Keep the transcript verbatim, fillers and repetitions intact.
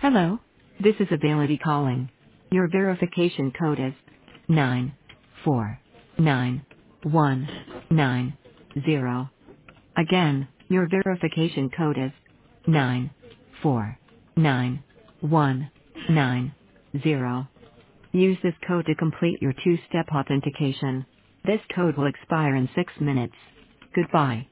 Hello. This is Ability calling. Your verification code is nine four nine one nine zero. Again, your verification code is nine four nine one nine zero. Use this code to complete your two-step authentication. This code will expire in six minutes. Goodbye.